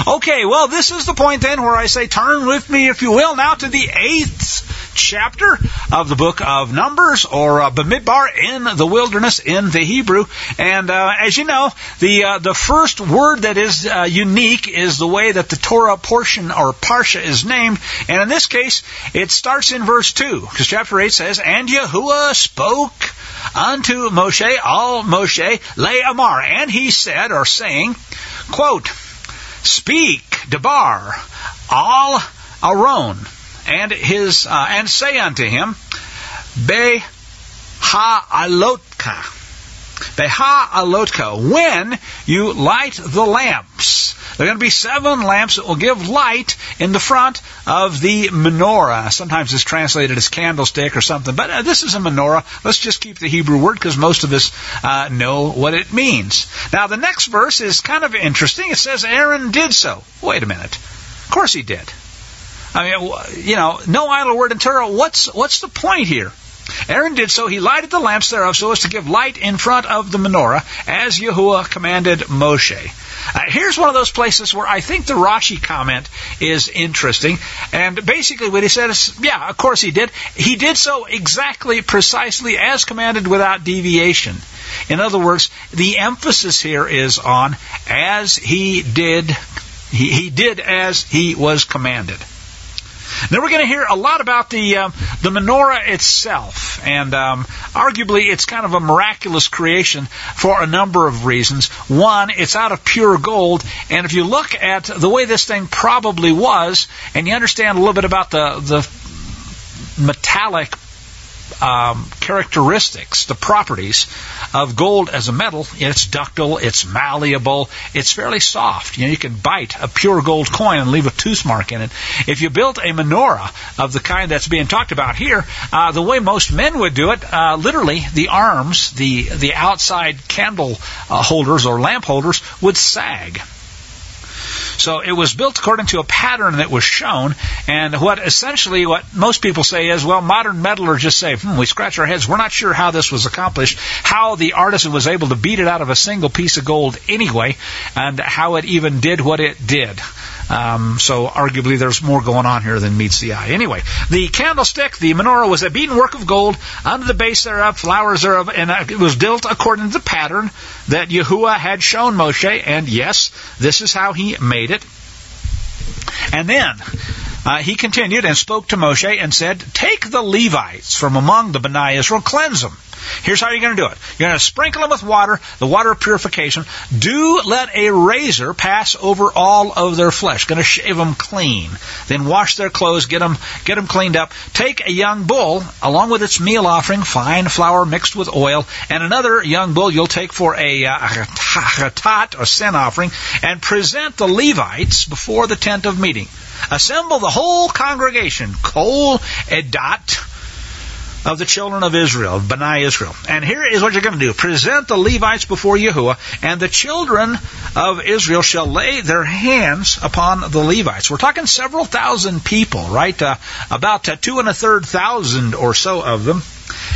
Okay, well, this is the point then where I say turn with me, if you will, now to the 8th chapter of the book of Numbers, or Bamidbar, in the wilderness in the Hebrew. And as you know, the first word that is unique is the way that the Torah portion or parsha is named. And in this case, it starts in verse 2, because chapter 8 says, And Yahuwah spoke unto Moshe, al Moshe, le'amar, and he said, or saying, quote, Speak, Debar, al Aaron, and say unto him, Beha-alotka, when you light the lamps. There are going to be 7 lamps that will give light in the front of the menorah. Sometimes it's translated as candlestick or something, but this is a menorah. Let's just keep the Hebrew word because most of us know what it means. Now, the next verse is kind of interesting. It says, Aaron did so. Wait a minute. Of course he did. I mean, no idle word in Torah. What's the point here? Aaron did so. He lighted the lamps thereof so as to give light in front of the menorah, as Yahuwah commanded Moshe. Here's one of those places where I think the Rashi comment is interesting. And basically what he said is, yeah, of course he did. He did so exactly, precisely as commanded without deviation. In other words, the emphasis here is on as he did. He did as he was commanded. Now we're going to hear a lot about the menorah itself, and arguably it's kind of a miraculous creation for a number of reasons. One, it's out of pure gold, and if you look at the way this thing probably was, and you understand a little bit about the metallic characteristics, the properties of gold as a metal, it's ductile, it's malleable, it's fairly soft. You can bite a pure gold coin and leave a tooth mark in it. If you built a menorah of the kind that's being talked about here, the way most men would do it, literally the arms, the outside candle holders or lamp holders would sag. So it was built according to a pattern that was shown, and what most people say is, well, modern metallurgists just say, we scratch our heads, we're not sure how this was accomplished, how the artisan was able to beat it out of a single piece of gold anyway, and how it even did what it did. So arguably there's more going on here than meets the eye. Anyway, the candlestick, the menorah, was a beaten work of gold, under the base thereof, flowers thereof, and it was built according to the pattern that Yahuwah had shown Moshe, and yes, this is how he made it. And then he continued and spoke to Moshe and said, Take the Levites from among the Bnei Israel, cleanse them. Here's how you're going to do it. You're going to sprinkle them with water, the water of purification. Do let a razor pass over all of their flesh. Going to shave them clean. Then wash their clothes, get them cleaned up. Take a young bull, along with its meal offering, fine flour mixed with oil, and another young bull you'll take for a chatat, or sin offering, and present the Levites before the tent of meeting. Assemble the whole congregation, kol edat, of the children of Israel, of Bnei Israel. And here is what you're going to do. Present the Levites before Yahuwah, and the children of Israel shall lay their hands upon the Levites. We're talking several thousand people, right? About 2,300 or so of them.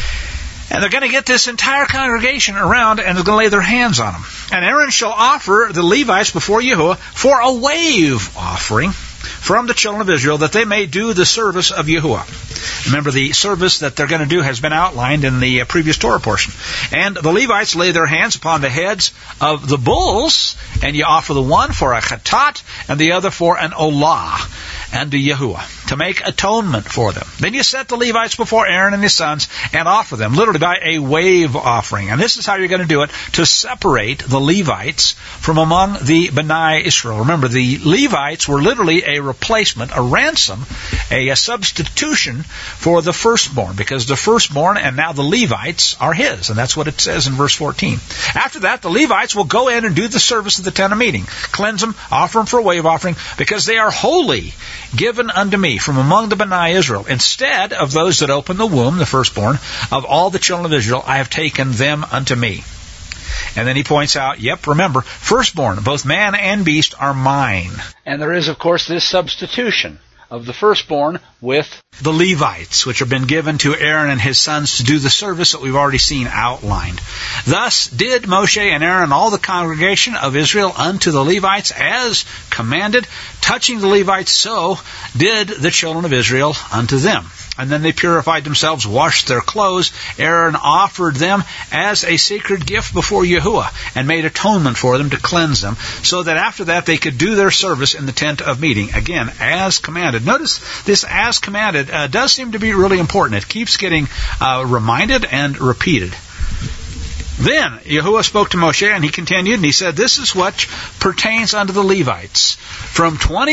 And they're going to get this entire congregation around, and they're going to lay their hands on them. And Aaron shall offer the Levites before Yahuwah for a wave offering from the children of Israel, that they may do the service of Yahuwah. Remember, the service that they're going to do has been outlined in the previous Torah portion. And the Levites lay their hands upon the heads of the bulls, and you offer the one for a chatat and the other for an olah, and to Yahuwah, to make atonement for them. Then you set the Levites before Aaron and his sons and offer them, literally by a wave offering. And this is how you're going to do it, to separate the Levites from among the Bnei Israel. Remember, the Levites were literally a replacement, a ransom, a substitution for the firstborn, because the firstborn and now the Levites are his, and that's what it says in verse 14. After that, the Levites will go in and do the service of the tent of meeting, cleanse them, offer them for a wave offering, because they are holy, given unto me from among the Bnei Israel. Instead of those that open the womb, the firstborn, of all the children of Israel, I have taken them unto me. And then he points out, remember, firstborn, both man and beast, are mine. And there is, of course, this substitution of the firstborn with the Levites, which have been given to Aaron and his sons to do the service that we've already seen outlined. Thus did Moshe and Aaron and all the congregation of Israel unto the Levites as commanded. Touching the Levites, so did the children of Israel unto them. And then they purified themselves, washed their clothes. Aaron offered them as a sacred gift before Yahuwah, and made atonement for them to cleanse them, so that after that they could do their service in the tent of meeting. Again, as commanded. Notice this as commanded does seem to be really important. It keeps getting reminded and repeated. Then Yahuwah spoke to Moshe, and he continued, and he said, this is what pertains unto the Levites. From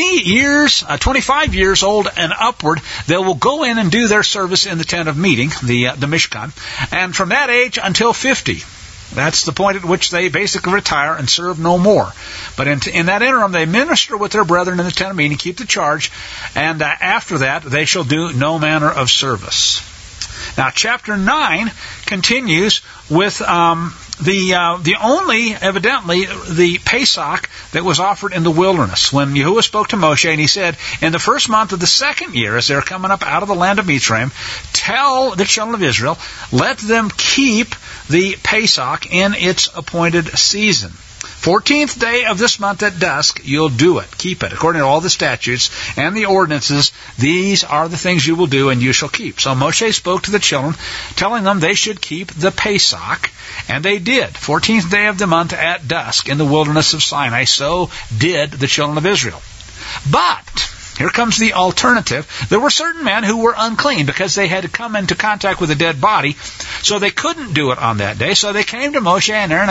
25 years old and upward, they will go in and do their service in the tent of meeting, the Mishkan, and from that age until 50. That's the point at which they basically retire and serve no more. But in that interim, they minister with their brethren in the tent of meeting, keep the charge, and after that, they shall do no manner of service. Now, chapter 9 continues with the only, evidently, the Pesach that was offered in the wilderness. When Yahuwah spoke to Moshe, and he said, in the first month of the second year, as they're coming up out of the land of Mitzrayim, tell the children of Israel, let them keep the Pesach in its appointed season. 14th day of this month at dusk, you'll do it. Keep it. According to all the statutes and the ordinances, these are the things you will do and you shall keep. So Moshe spoke to the children, telling them they should keep the Pesach, and they did. 14th day of the month at dusk in the wilderness of Sinai. So did the children of Israel. But here comes the alternative. There were certain men who were unclean because they had come into contact with a dead body, so they couldn't do it on that day. So they came to Moshe and Aaron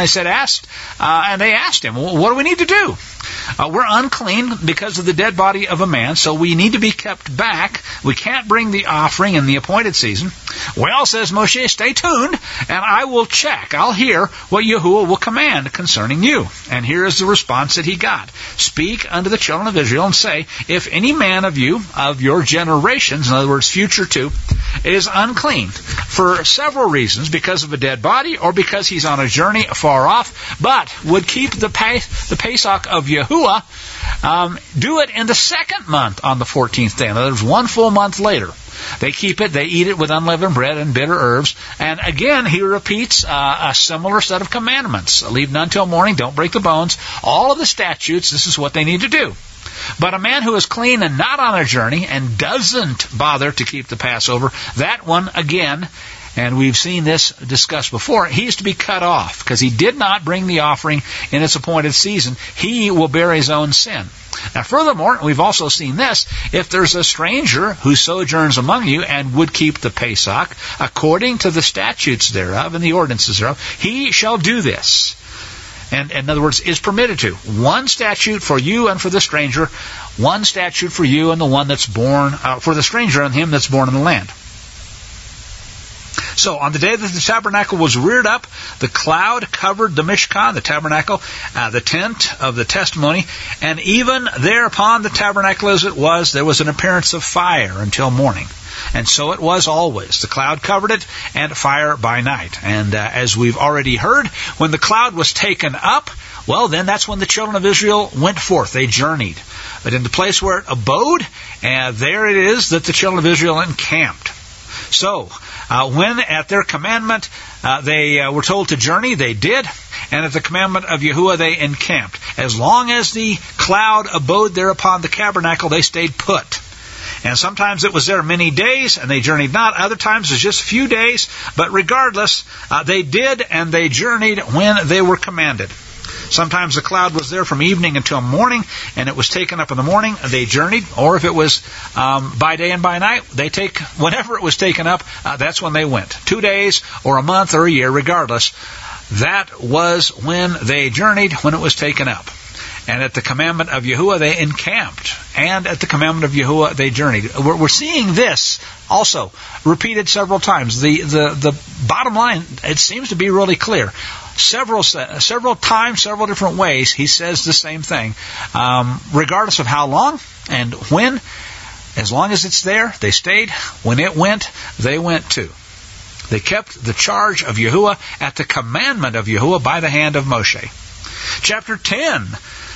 and they asked him, well, what do we need to do? We're unclean because of the dead body of a man, so we need to be kept back. We can't bring the offering in the appointed season. Well, says Moshe, stay tuned, and I will check. I'll hear what Yahuwah will command concerning you. And here is the response that he got. Speak unto the children of Israel and say, if any man of you, of your generations, in other words, future two, is unclean for several reasons, because of a dead body or because he's on a journey far off, but would keep the Pesach of Yahuwah, do it in the second month on the 14th day. In other words, one full month later. They keep it, they eat it with unleavened bread and bitter herbs. And again, he repeats a similar set of commandments. Leave none till morning, don't break the bones. All of the statutes, this is what they need to do. But a man who is clean and not on a journey and doesn't bother to keep the Passover, that one, again, and we've seen this discussed before, he is to be cut off because he did not bring the offering in its appointed season. He will bear his own sin. Now, furthermore, we've also seen this. If there's a stranger who sojourns among you and would keep the Pesach, according to the statutes thereof and the ordinances thereof, he shall do this. And in other words, is permitted to. One statute for you and for the stranger, one statute for you and the one that's born, for the stranger and him that's born in the land. So, on the day that the tabernacle was reared up, the cloud covered the Mishkan, the tabernacle, the tent of the testimony, and even there upon the tabernacle as it was, there was an appearance of fire until morning. And so it was always. The cloud covered it, and fire by night. And as we've already heard, when the cloud was taken up, well, then that's when the children of Israel went forth. They journeyed. But in the place where it abode, there it is that the children of Israel encamped. So, when at their commandment they were told to journey, they did. And at the commandment of Yahuwah, they encamped. As long as the cloud abode there upon the tabernacle, they stayed put. And sometimes it was there many days, and they journeyed not. Other times it was just a few days. But regardless, they did, and they journeyed when they were commanded. Sometimes the cloud was there from evening until morning, and it was taken up in the morning. They journeyed. Or if it was by day and by night, whenever it was taken up, that's when they went. 2 days or a month or a year, regardless. That was when they journeyed, when it was taken up. And at the commandment of Yahuwah, they encamped. And at the commandment of Yahuwah, they journeyed. We're seeing this also repeated several times. The bottom line, it seems to be really clear. Several times, several different ways, he says the same thing. Regardless of how long and when, as long as it's there, they stayed. When it went, they went too. They kept the charge of Yahuwah at the commandment of Yahuwah by the hand of Moshe. Chapter 10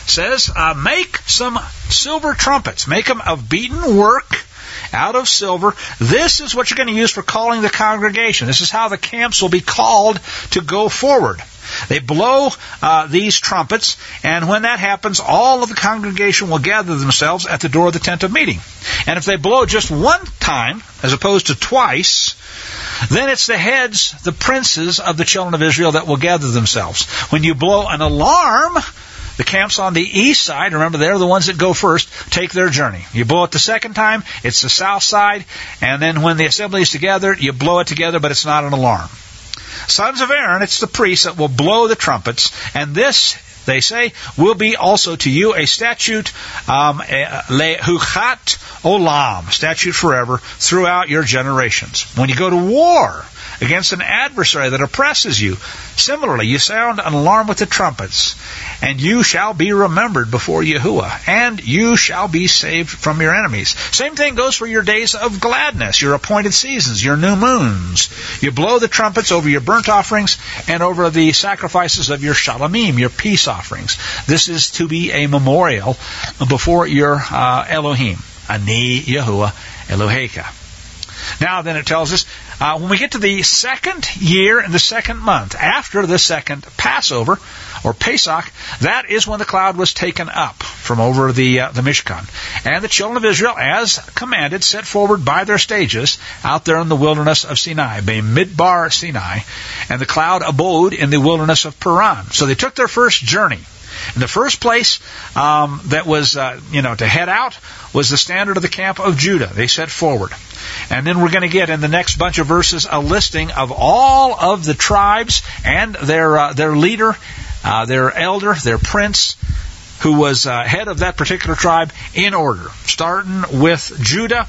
says, make some silver trumpets. Make them of beaten work out of silver. This is what you're going to use for calling the congregation. This is how the camps will be called to go forward. They blow these trumpets, and when that happens, all of the congregation will gather themselves at the door of the tent of meeting. And if they blow just one time, as opposed to twice, then it's the heads, the princes of the children of Israel that will gather themselves. When you blow an alarm, the camps on the east side, remember they're the ones that go first, take their journey. You blow it the second time, it's the south side, and then when the assembly is together, you blow it together, but it's not an alarm. Sons of Aaron, it's the priests that will blow the trumpets, and this, they say, will be also to you a statute, lehuchat olam, statute forever, throughout your generations. When you go to war against an adversary that oppresses you, similarly, you sound an alarm with the trumpets, and you shall be remembered before Yahuwah, and you shall be saved from your enemies. Same thing goes for your days of gladness, your appointed seasons, your new moons. You blow the trumpets over your burnt offerings and over the sacrifices of your shalamim, your peace offerings. This is to be a memorial before your Elohim. Ani Yahuwah Eloheka. Now then it tells us, when we get to the second year and the second month, after the second Passover, or Pesach, that is when the cloud was taken up from over the Mishkan. And the children of Israel, as commanded, set forward by their stages out there in the wilderness of Sinai, Midbar Sinai, and the cloud abode in the wilderness of Paran. So they took their first journey. In the first place that was, to head out was the standard of the camp of Judah. They set forward. And then we're going to get in the next bunch of verses a listing of all of the tribes and their leader, their elder, their prince, who was head of that particular tribe in order. Starting with Judah.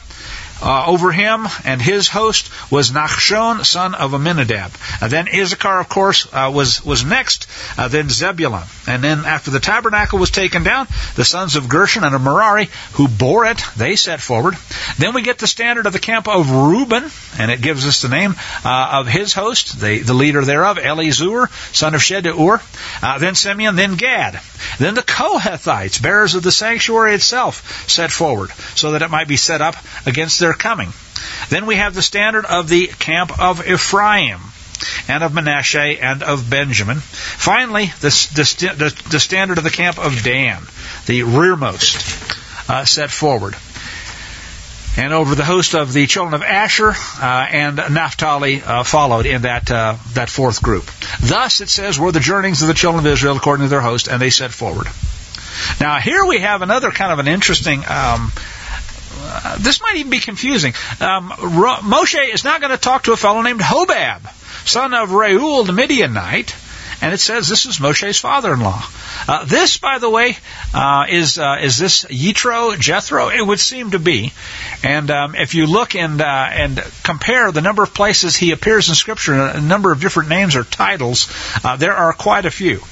Over him and his host was Nachshon, son of Amminadab. Then Issachar, of course, was next. Then Zebulun. And then after the tabernacle was taken down, the sons of Gershon and of Merari, who bore it, they set forward. Then we get the standard of the camp of Reuben, and it gives us the name of his host, the leader thereof, Elizur, son of Shedeur. Then Simeon, then Gad. Then the Kohathites, bearers of the sanctuary itself, set forward, so that it might be set up against their coming. Then we have the standard of the camp of Ephraim, and of Manasseh, and of Benjamin. Finally, the standard of the camp of Dan, the rearmost, set forward. And over the host of the children of Asher and Naphtali followed in that fourth group. Thus, it says, were the journeyings of the children of Israel according to their host, and they set forward. Now, here we have another kind of an interesting... this might even be confusing. Moshe is not going to talk to a fellow named Hobab, son of Reuel the Midianite, and it says this is Moshe's father-in-law. This, by the way, is this Yitro, Jethro? It would seem to be. And if you look and compare the number of places he appears in Scripture, a number of different names or titles, there are quite a few.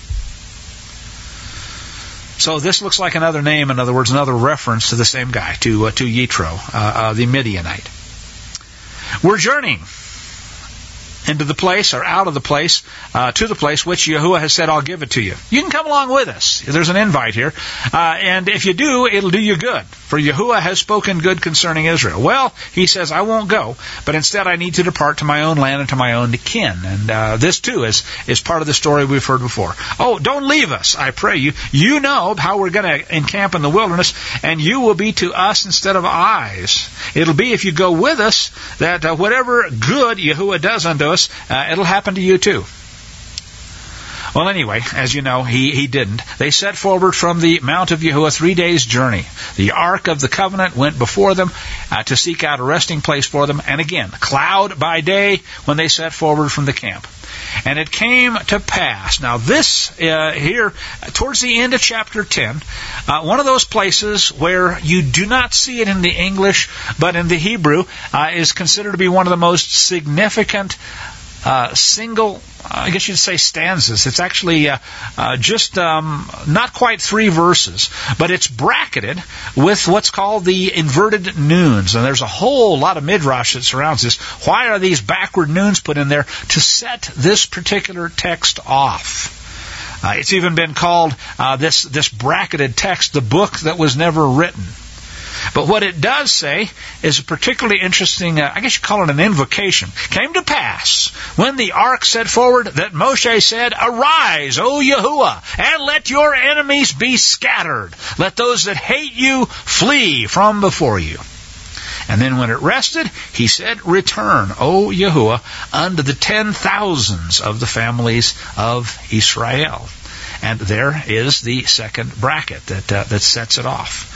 So this looks like another name, in other words, another reference to the same guy, to Yitro, the Midianite. We're journeying into the place, or out of the place, to the place which Yahuwah has said, I'll give it to you. You can come along with us. There's an invite here. And if you do, it'll do you good. For Yahuwah has spoken good concerning Israel. Well, he says, I won't go, but instead I need to depart to my own land and to my own kin. And this, too, is part of the story we've heard before. Oh, don't leave us, I pray you. You know how we're going to encamp in the wilderness, and you will be to us instead of eyes. It'll be, if you go with us, that whatever good Yahuwah does unto us, it'll happen to you too. Well, anyway, as you know, he didn't. They set forward from the Mount of Yahuwah 3 days' journey. The Ark of the Covenant went before them to seek out a resting place for them. And again, cloud by day when they set forward from the camp. And it came to pass. Now this here, towards the end of chapter 10, one of those places where you do not see it in the English, but in the Hebrew, is considered to be one of the most significant single, I guess you'd say, stanzas. It's actually just not quite 3 verses, but it's bracketed with what's called the inverted noons. And there's a whole lot of midrash that surrounds this. Why are these backward noons put in there? To set this particular text off. It's even been called, this bracketed text, the book that was never written. But what it does say is a particularly interesting, I guess you call it an invocation. Came to pass, when the ark set forward, that Moshe said, Arise, O Yahuwah, and let your enemies be scattered. Let those that hate you flee from before you. And then when it rested, he said, Return, O Yahuwah, unto the 10,000s of the families of Israel. And there is the second bracket that sets it off.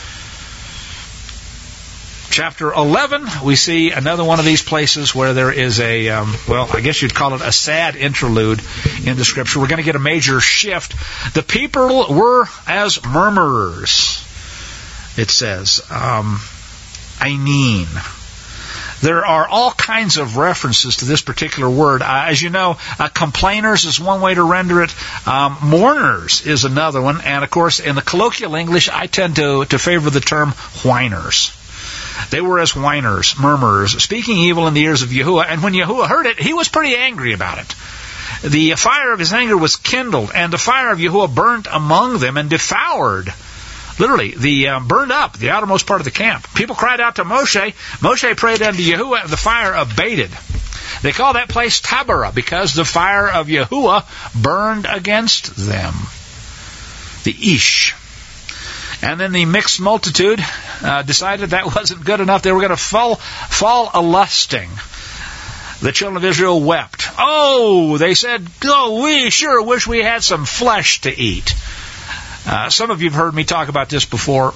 Chapter 11, we see another one of these places where there is a, I guess you'd call it a sad interlude in the Scripture. We're going to get a major shift. The people were as murmurers, it says. Ainin. There are all kinds of references to this particular word. As you know, complainers is one way to render it. Mourners is another one. And, of course, in the colloquial English, I tend to favor the term whiners. They were as whiners, murmurers, speaking evil in the ears of Yahuwah. And when Yahuwah heard it, he was pretty angry about it. The fire of his anger was kindled, and the fire of Yahuwah burnt among them and devoured, literally, burned up the outermost part of the camp. People cried out to Moshe. Moshe prayed unto Yahuwah, and the fire abated. They call that place Taberah, because the fire of Yahuwah burned against them. The Ish. And then the mixed multitude decided that wasn't good enough. They were going to fall a-lusting. The children of Israel wept. Oh, they said, we sure wish we had some flesh to eat. Some of you have heard me talk about this before.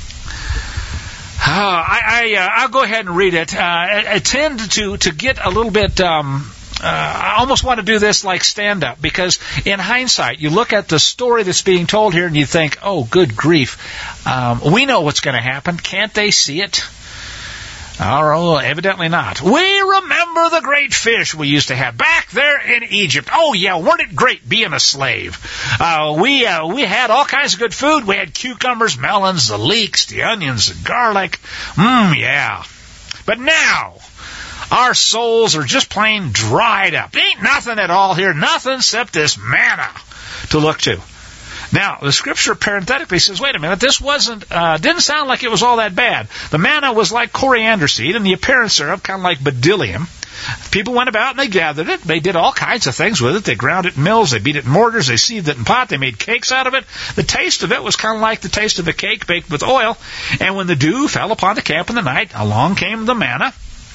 I'll go ahead and read it. I tend to get a little bit... I almost want to do this like stand-up, because in hindsight, you look at the story that's being told here and you think, oh, good grief, we know what's going to happen. Can't they see it? Oh, evidently not. We remember the great fish we used to have back there in Egypt. Oh, yeah, weren't it great being a slave? We had all kinds of good food. We had cucumbers, melons, the leeks, the onions, the garlic. Yeah. But now... our souls are just plain dried up. Ain't nothing at all here, nothing except this manna to look to. Now, the Scripture parenthetically says, wait a minute, this didn't sound like it was all that bad. The manna was like coriander seed, and the appearance thereof kind of like bdellium. People went about and they gathered it. They did all kinds of things with it. They ground it in mills. They beat it in mortars. They sieved it in pot. They made cakes out of it. The taste of it was kind of like the taste of a cake baked with oil. And when the dew fell upon the camp in the night, along came the manna.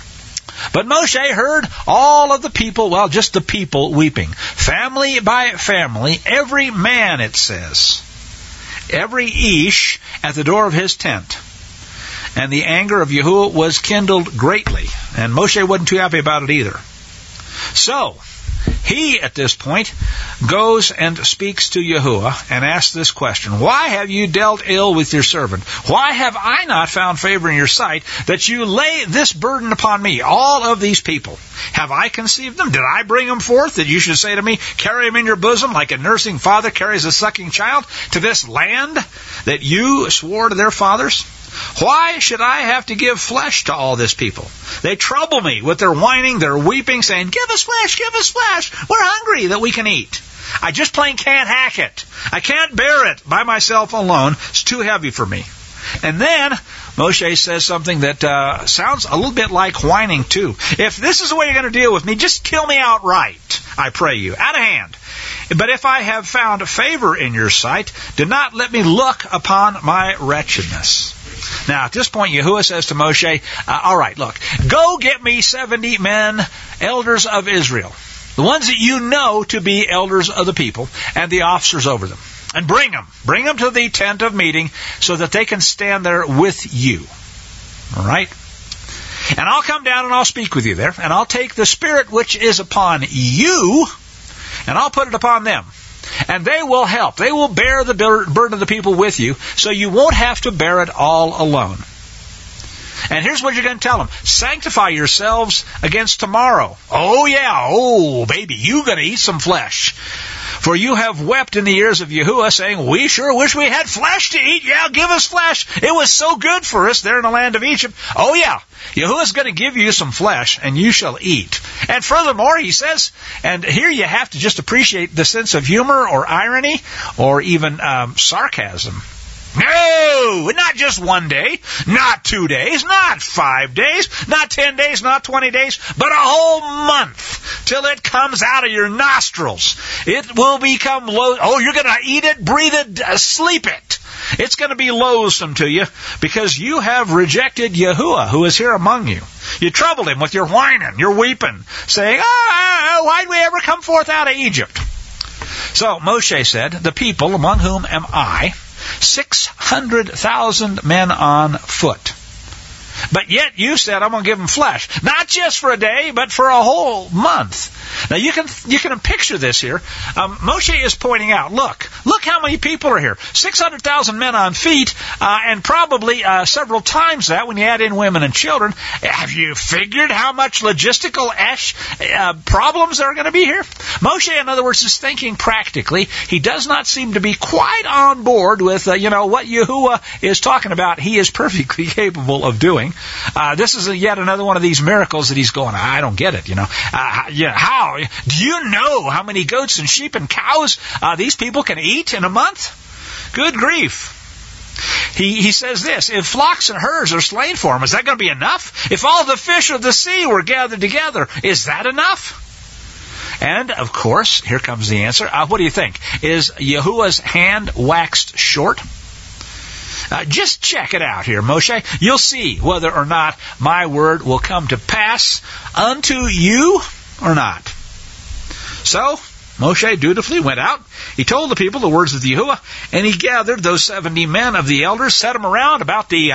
But Moshe heard all of the people, just the people weeping. Family by family, every man, it says. Every Ish at the door of his tent. And the anger of Yahuwah was kindled greatly. And Moshe wasn't too happy about it either. So, he, at this point, goes and speaks to Yahuwah and asks this question. Why have you dealt ill with your servant? Why have I not found favor in your sight that you lay this burden upon me, all of these people? Have I conceived them? Did I bring them forth that you should say to me, carry them in your bosom like a nursing father carries a sucking child to this land that you swore to their fathers? Why should I have to give flesh to all this people? They trouble me with their whining, their weeping, saying, give us flesh, we're hungry that we can eat. I just plain can't hack it. I can't bear it by myself alone. It's too heavy for me. And then Moshe says something that sounds a little bit like whining too. If this is the way you're going to deal with me, just kill me outright, I pray you, out of hand. But if I have found favor in your sight, do not let me look upon my wretchedness. Now, at this point, Yahuwah says to Moshe, all right, look, go get me 70 men, elders of Israel, the ones that you know to be elders of the people, and the officers over them. And bring them to the tent of meeting so that they can stand there with you. All right? And I'll come down and I'll speak with you there, and I'll take the Spirit which is upon you, and I'll put it upon them. And they will help. They will bear the burden of the people with you, so you won't have to bear it all alone. And here's what you're going to tell them. Sanctify yourselves against tomorrow. Oh, yeah. Oh, baby, you're going to eat some flesh. For you have wept in the ears of Yahuwah, saying, we sure wish we had flesh to eat. Yeah, give us flesh. It was so good for us there in the land of Egypt. Oh yeah, Yahuwah's going to give you some flesh, and you shall eat. And furthermore, he says, and here you have to just appreciate the sense of humor or irony or even sarcasm. No, not just 1 day, not 2 days, not 5 days, not 10 days, not 20 days, but a whole month till it comes out of your nostrils. It will become you're going to eat it, breathe it, sleep it. It's going to be loathsome to you because you have rejected Yahuwah who is here among you. You troubled him with your whining, your weeping, saying, why'd we ever come forth out of Egypt? So Moshe said, the people among whom am I, 600,000 men on foot. But yet you said, I'm going to give them flesh. Not just for a day, but for a whole month. Now you can picture this here. Moshe is pointing out, look how many people are here. 600,000 men on feet, and probably several times that when you add in women and children. Have you figured how much logistical problems there are going to be here? Moshe, in other words, is thinking practically. He does not seem to be quite on board with what Yahuwah is talking about. He is perfectly capable of doing. This is yet another one of these miracles that he's going, I don't get it, how? Do you know how many goats and sheep and cows these people can eat in a month? Good grief. He says this, if flocks and herds are slain for him, is that going to be enough? If all the fish of the sea were gathered together, is that enough? And, of course, here comes the answer. What do you think? Is Yahuwah's hand waxed short? Just check it out here, Moshe. You'll see whether or not my word will come to pass unto you or not. So, Moshe dutifully went out. He told the people the words of Yahuwah, and he gathered those 70 men of the elders, set them around about the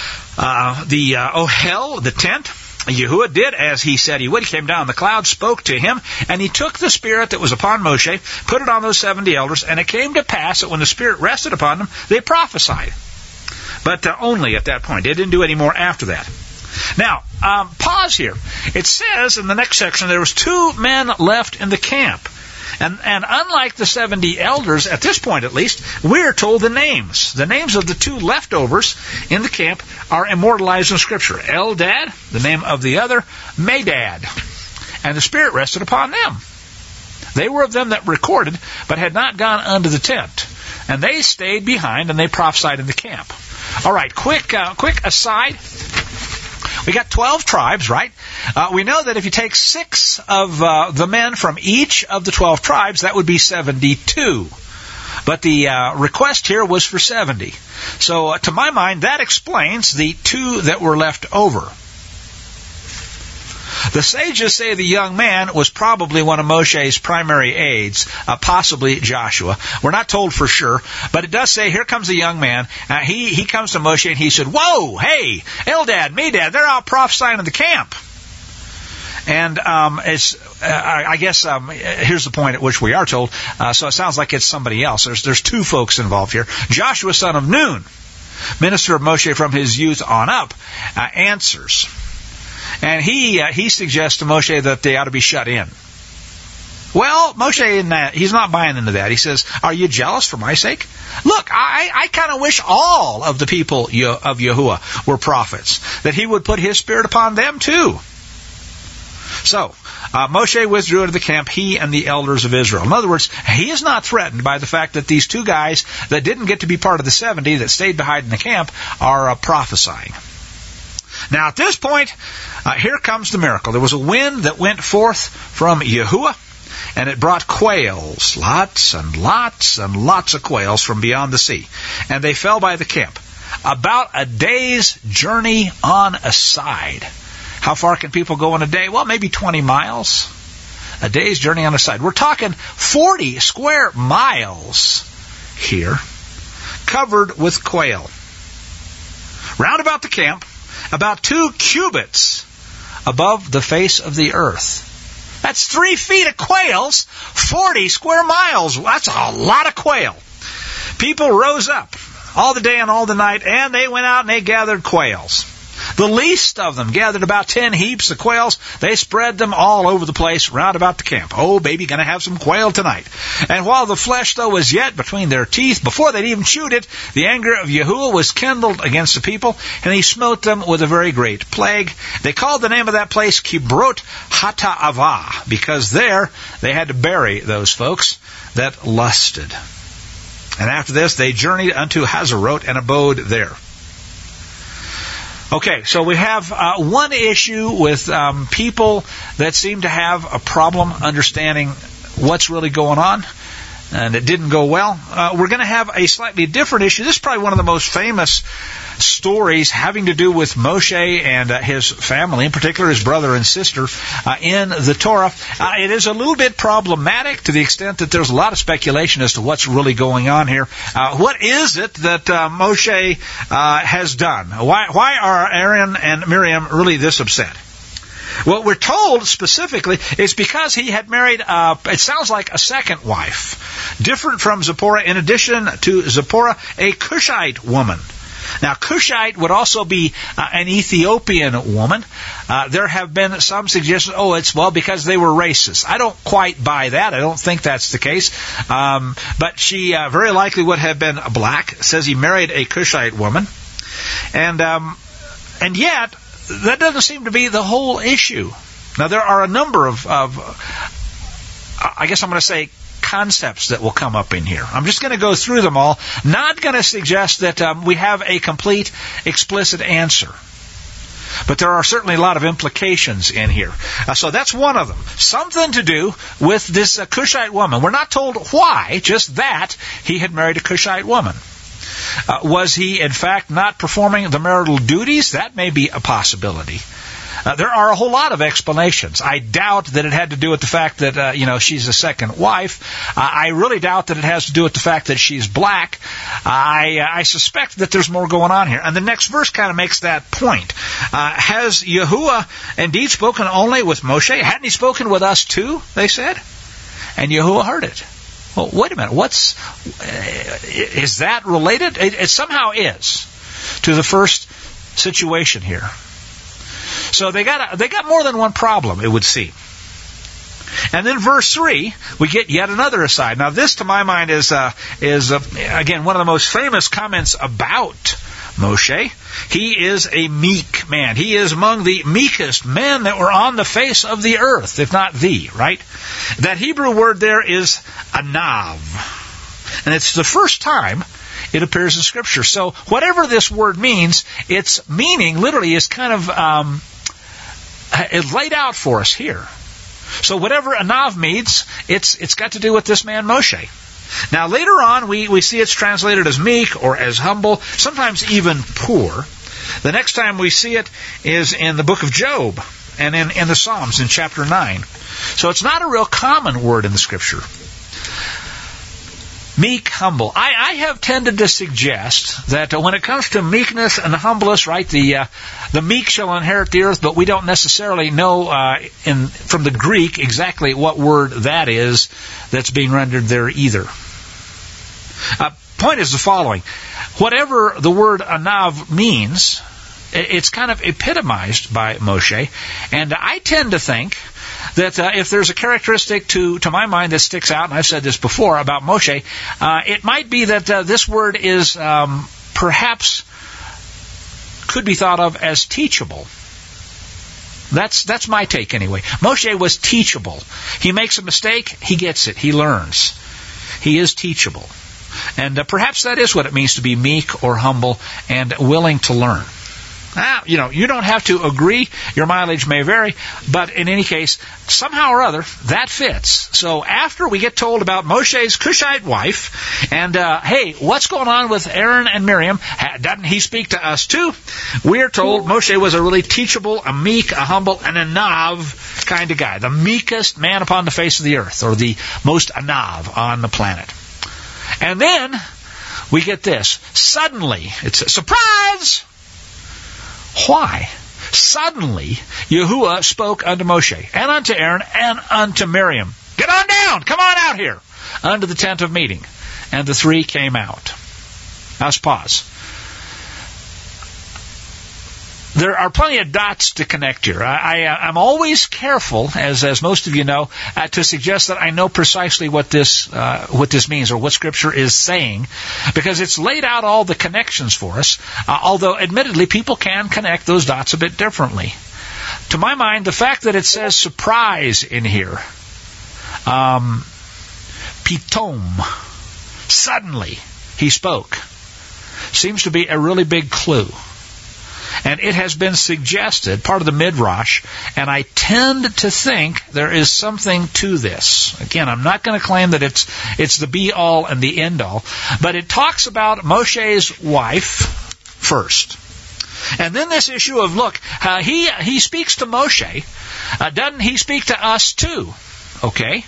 ohel, the tent. Yahuwah did as he said he would. He came down in the cloud, spoke to him, and he took the spirit that was upon Moshe, put it on those 70 elders, and it came to pass that when the spirit rested upon them, they prophesied. But only at that point. They didn't do any more after that. Now, pause here. It says in the next section there was 2 men left in the camp. And unlike the 70 elders, at this point at least, we're told the names. The names of the 2 leftovers in the camp are immortalized in Scripture. Eldad, the name of the other, Medad. And the Spirit rested upon them. They were of them that recorded, but had not gone unto the tent. And they stayed behind, and they prophesied in the camp. All right, quick aside. We got 12 tribes, right? We know that if you take 6 of the men from each of the 12 tribes, that would be 72. But the request here was for 70. So to my mind, that explains the 2 that were left over. The sages say the young man was probably one of Moshe's primary aides, possibly Joshua. We're not told for sure, but it does say, here comes the young man. He comes to Moshe and he said, whoa, hey, Eldad, Medad, they're out prophesying in the camp. And I guess here's the point at which we are told. So it sounds like it's somebody else. There's 2 folks involved here. Joshua, son of Nun, minister of Moshe from his youth on up, answers. And he suggests to Moshe that they ought to be shut in. Well, Moshe, he's not buying into that. He says, are you jealous for my sake? Look, I kind of wish all of the people of Yahuwah were prophets, that he would put his spirit upon them too. So, Moshe withdrew into the camp, he and the elders of Israel. In other words, he is not threatened by the fact that these 2 guys that didn't get to be part of the 70 that stayed behind in the camp are prophesying. Now, at this point, here comes the miracle. There was a wind that went forth from Yahuwah, and it brought quails, lots and lots and lots of quails from beyond the sea. And they fell by the camp, about a day's journey on a side. How far can people go in a day? Well, maybe 20 miles. A day's journey on a side. We're talking 40 square miles here, covered with quail. Round about the camp, about 2 cubits above the face of the earth. That's 3 feet of quails, 40 square miles. That's a lot of quail. People rose up all the day and all the night, and they went out and they gathered quails. The least of them gathered about 10 heaps of quails. They spread them all over the place round about the camp. Oh, baby, gonna have some quail tonight. And while the flesh, though, was yet between their teeth, before they'd even chewed it, the anger of Yahuwah was kindled against the people, and he smote them with a very great plague. They called the name of that place Kibrot Hata'avah, because there they had to bury those folks that lusted. And after this, they journeyed unto Hazarot and abode there. Okay, so we have one issue with people that seem to have a problem understanding what's really going on, and it didn't go well. We're going to have a slightly different issue. This is probably one of the most famous stories having to do with Moshe and his family, in particular his brother and sister, in the Torah. It is a little bit problematic to the extent that there's a lot of speculation as to what's really going on here. What is it that Moshe has done? Why are Aaron and Miriam really this upset? What we're told specifically is because he had married, it sounds like a second wife, different from Zipporah, in addition to Zipporah, a Cushite woman. Now, Cushite would also be an Ethiopian woman. There have been some suggestions, because they were racist. I don't quite buy that. I don't think that's the case. But she very likely would have been black. It says he married a Cushite woman. And yet, that doesn't seem to be the whole issue. Now, there are a number of I guess I'm going to say, concepts that will come up in here. I'm just going to go through them all. Not going to suggest that we have a complete, explicit answer. But there are certainly a lot of implications in here. So that's one of them. Something to do with this Cushite woman. We're not told why, just that he had married a Cushite woman. Was he, in fact, not performing the marital duties? That may be a possibility. There are a whole lot of explanations. I doubt that it had to do with the fact that, she's a second wife. I really doubt that it has to do with the fact that she's black. I suspect that there's more going on here. And the next verse kind of makes that point. Has Yahuwah indeed spoken only with Moshe? Hadn't he spoken with us too, they said? And Yahuwah heard it. Well, wait a minute. Is that related? It somehow is to the first situation here. So they got more than one problem, it would seem. And then verse 3, we get yet another aside. Now this, to my mind, is again one of the most famous comments about Moshe. He is a meek man. He is among the meekest men that were on the face of the earth, if not the, right? That Hebrew word there is anav. And it's the first time it appears in Scripture. So whatever this word means, its meaning literally is kind of it's laid out for us here. So whatever anav means, it's got to do with this man Moshe. Now later on, we see it's translated as meek or as humble, sometimes even poor. The next time we see it is in the book of Job and in the Psalms in chapter 9. So it's not a real common word in the Scripture. Meek, humble. I have tended to suggest that when it comes to meekness and humbleness, right, the meek shall inherit the earth, but we don't necessarily know from the Greek exactly what word that is that's being rendered there either. Point is the following. Whatever the word anav means, it's kind of epitomized by Moshe, and I tend to think that if there's a characteristic to my mind that sticks out, and I've said this before about Moshe, it might be that this word is perhaps could be thought of as teachable. That's my take anyway. Moshe was teachable. He makes a mistake, he gets it, he learns. He is teachable. And perhaps that is what it means to be meek or humble and willing to learn. Now, you don't have to agree. Your mileage may vary. But in any case, somehow or other, that fits. So after we get told about Moshe's Cushite wife, and, hey, what's going on with Aaron and Miriam? Doesn't he speak to us too? We're told Moshe was a really teachable, a meek, a humble, and a anav kind of guy. The meekest man upon the face of the earth, or the most anav on the planet. And then we get this. Suddenly, it's a surprise! Why? Suddenly, Yahuwah spoke unto Moshe, and unto Aaron, and unto Miriam. Get on down! Come on out here! Unto the tent of meeting. And the three came out. Now let's pause. there are plenty of dots to connect here. I'm always careful, as most of you know, to suggest that I know precisely what this means or what Scripture is saying, because it's laid out all the connections for us, although admittedly people can connect those dots a bit differently. To my mind, the fact that it says surprise in here, pitom, suddenly he spoke, seems to be a really big clue. And it has been suggested, part of the Midrash, and I tend to think there is something to this. Again, I'm not going to claim that it's the be-all and the end-all, but it talks about Moshe's wife first. And then this issue of, look, he speaks to Moshe. Doesn't he speak to us too? Okay.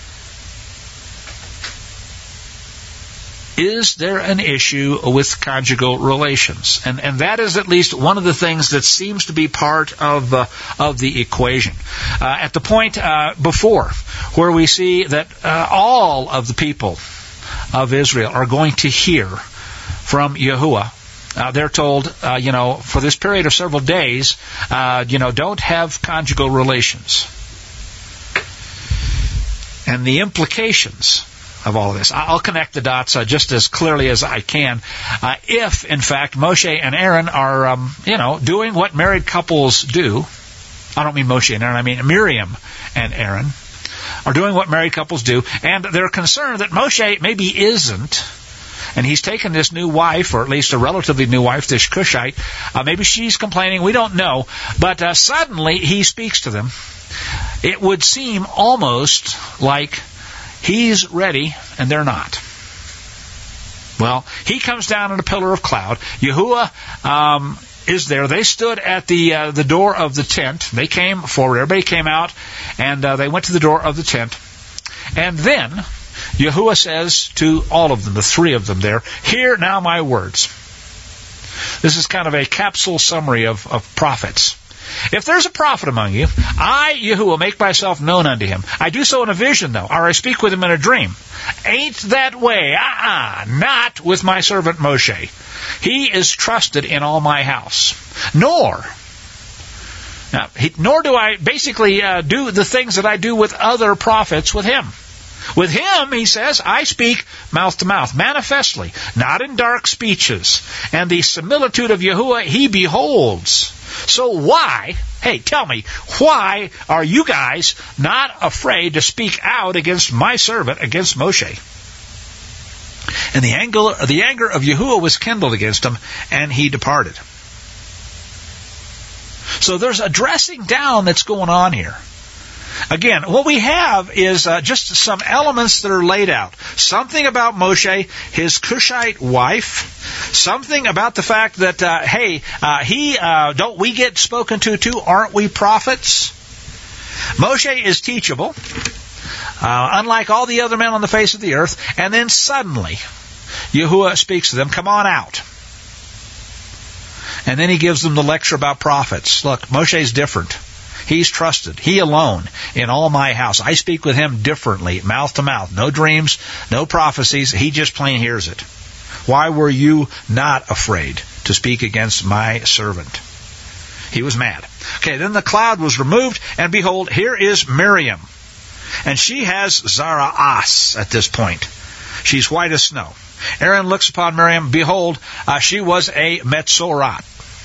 Is there an issue with conjugal relations? And that is at least one of the things that seems to be part of the equation. At the point before, where we see that all of the people of Israel are going to hear from Yahuwah, they're told, for this period of several days, don't have conjugal relations. And the implications of all of this. I'll connect the dots just as clearly as I can. If, in fact, Moshe and Aaron are, doing what married couples do, I don't mean Moshe and Aaron, I mean Miriam and Aaron, are doing what married couples do, and they're concerned that Moshe maybe isn't, and he's taken this new wife, or at least a relatively new wife, this Cushite. Maybe she's complaining, we don't know, but suddenly he speaks to them. It would seem almost like he's ready, and they're not. Well, he comes down in a pillar of cloud. Yahuwah is there. They stood at the door of the tent. They came forward. Everybody came out, and they went to the door of the tent. And then Yahuwah says to all of them, the three of them there, "Hear now my words." This is kind of a capsule summary of prophets. If there's a prophet among you, I, Yahuwah, make myself known unto him. I do so in a vision, though, or I speak with him in a dream. Ain't that way? Not with my servant Moshe. He is trusted in all my house. Nor do I basically do the things that I do with other prophets with him. With him, he says, I speak mouth to mouth, manifestly, not in dark speeches. And the similitude of Yahuwah he beholds. So why, tell me, why are you guys not afraid to speak out against my servant, against Moshe? And the anger of Yahuwah was kindled against him, and he departed. So there's a dressing down that's going on here. Again, what we have is just some elements that are laid out. Something about Moshe, his Cushite wife. Something about the fact that, don't we get spoken to too? Aren't we prophets? Moshe is teachable, unlike all the other men on the face of the earth. And then suddenly, Yahuwah speaks to them, come on out. And then he gives them the lecture about prophets. Look, Moshe's different. He's trusted. He alone in all my house. I speak with him differently, mouth to mouth. No dreams, no prophecies. He just plain hears it. Why were you not afraid to speak against my servant? He was mad. Okay, then the cloud was removed, and behold, here is Miriam. And she has Zara'as at this point. She's white as snow. Aaron looks upon Miriam. Behold, she was a Metzorat.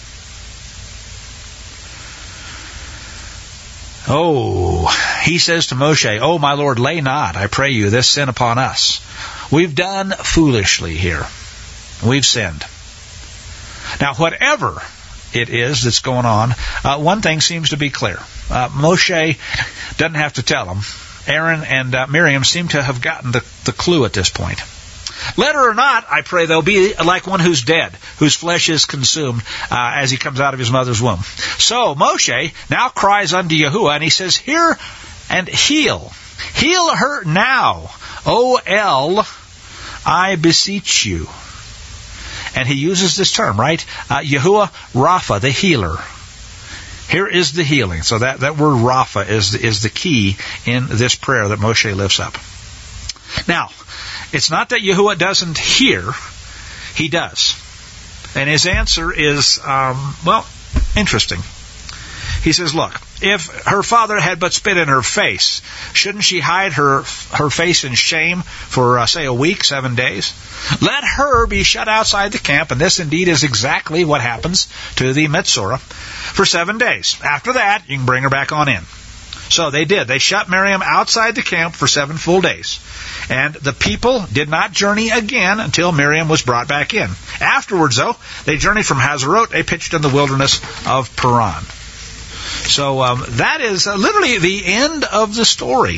Oh, he says to Moshe, oh, my Lord, lay not, I pray you, this sin upon us. We've done foolishly here. We've sinned. Now, whatever it is that's going on, one thing seems to be clear. Moshe doesn't have to tell him. Aaron and Miriam seem to have gotten the clue at this point. Let her or not, I pray, they'll be like one who's dead, whose flesh is consumed as he comes out of his mother's womb. So Moshe now cries unto Yahuwah, and he says, hear and heal. Heal her now, O El, I beseech you. And he uses this term, right? Yahuwah Rapha, the healer. Here is the healing. So that word Rapha is the key in this prayer that Moshe lifts up. Now, it's not that Yahuwah doesn't hear. He does. And his answer is, Interesting. He says, look, if her father had but spit in her face, shouldn't she hide her face in shame for, say, a week, 7 days? Let her be shut outside the camp, and this indeed is exactly what happens to the Metzora, for 7 days. After that, you can bring her back on in. So they did. They shut Miriam outside the camp for 7 full days. And the people did not journey again until Miriam was brought back in. Afterwards, though, they journeyed from Hazarot. They pitched in the wilderness of Paran. So that is literally the end of the story.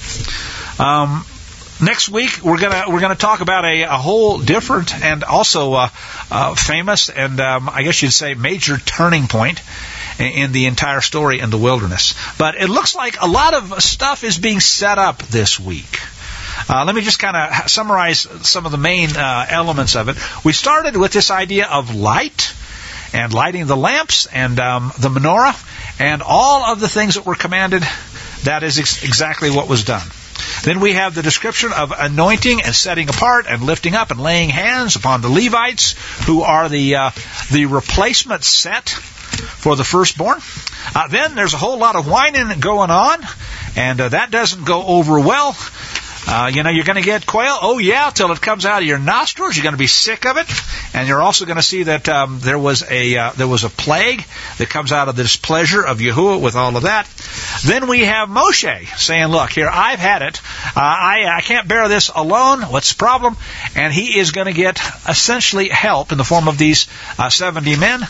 Next week we're gonna talk about a whole different and also famous and I guess you'd say major turning point in the entire story in the wilderness. But it looks like a lot of stuff is being set up this week. Let me just kind of summarize some of the main elements of it. We started with this idea of light and lighting the lamps and the menorah and all of the things that were commanded. That is exactly what was done. Then we have the description of anointing and setting apart and lifting up and laying hands upon the Levites, who are the replacement set for the firstborn. Then there's a whole lot of whining going on, and that doesn't go over well. You're going to get quail. Oh, yeah, till it comes out of your nostrils. You're going to be sick of it. And you're also going to see that there was a plague that comes out of the displeasure of Yahuwah with all of that. Then we have Moshe saying, look, here, I've had it. I can't bear this alone. What's the problem? And he is going to get essentially help in the form of these 70 men,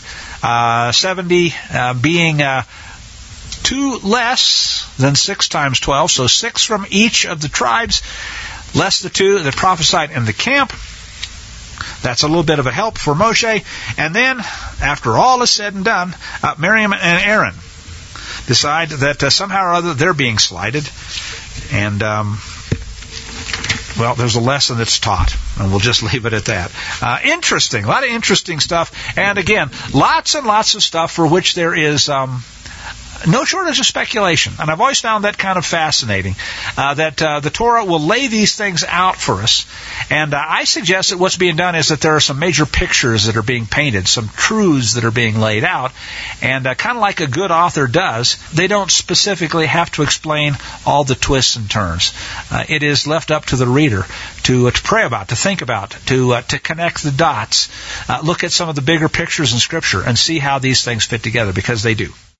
70 being 2 less than 6 times 12, so 6 from each of the tribes, less the 2 that prophesied in the camp. That's a little bit of a help for Moshe. And then, after all is said and done, Miriam and Aaron decide that somehow or other they're being slighted. And, well, there's a lesson that's taught, and we'll just leave it at that. Interesting, a lot of interesting stuff. And again, lots and lots of stuff for which there is no shortage of speculation. And I've always found that kind of fascinating, that the Torah will lay these things out for us. And I suggest that what's being done is that there are some major pictures that are being painted, some truths that are being laid out. And kind of like a good author does, they don't specifically have to explain all the twists and turns. It is left up to the reader to pray about, to think about, to connect the dots, look at some of the bigger pictures in Scripture and see how these things fit together, because they do.